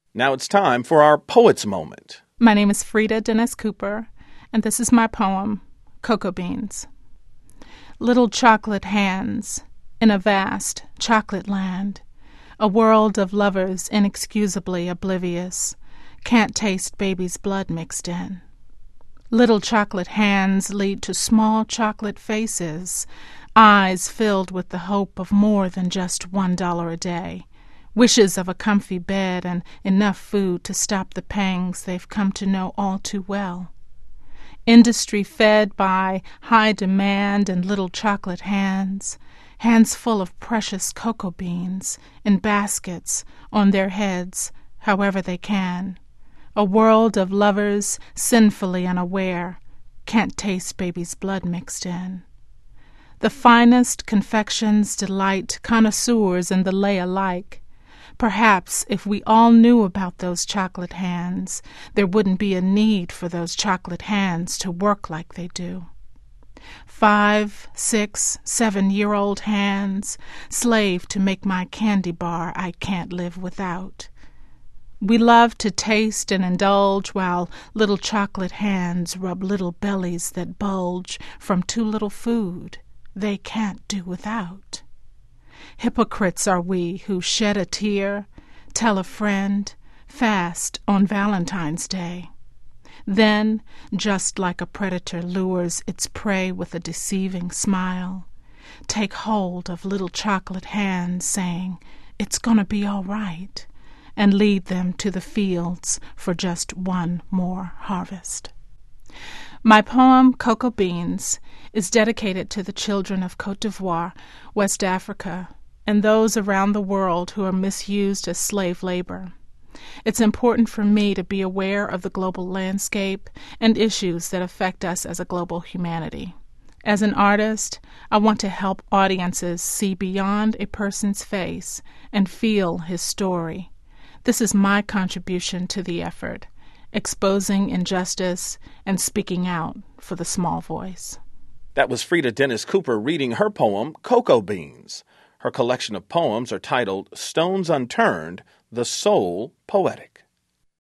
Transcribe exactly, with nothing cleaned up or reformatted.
Now it's time for our Poets Moment. My name is Frida Dennis Cooper, and this is my poem, Cocoa Beans. Little chocolate hands in a vast chocolate land, a world of lovers inexcusably oblivious, can't taste baby's blood mixed in. Little chocolate hands lead to small chocolate faces, eyes filled with the hope of more than just one dollar a day, wishes of a comfy bed and enough food to stop the pangs they've come to know all too well. Industry fed by high demand and little chocolate hands, hands full of precious cocoa beans in baskets on their heads, however they can. A world of lovers sinfully unaware, can't taste baby's blood mixed in. The finest confections delight connoisseurs in the lay alike. Perhaps if we all knew about those chocolate hands, there wouldn't be a need for those chocolate hands to work like they do. Five, six, seven-year-old hands, slave to make my candy bar I can't live without. We love to taste and indulge while little chocolate hands rub little bellies that bulge from too little food they can't do without. Hypocrites are we who shed a tear, tell a friend, fast on Valentine's Day. Then, just like a predator lures its prey with a deceiving smile, take hold of little chocolate hands saying, "It's gonna be all right," and lead them to the fields for just one more harvest. My poem, Cocoa Beans, is dedicated to the children of Côte d'Ivoire, West Africa, and those around the world who are misused as slave labor. It's important for me to be aware of the global landscape and issues that affect us as a global humanity. As an artist, I want to help audiences see beyond a person's face and feel his story. This is my contribution to the effort, exposing injustice and speaking out for the small voice. That was Frida Dennis Cooper reading her poem, Cocoa Beans. Her collection of poems are titled Stones Unturned, The Soul Poetic.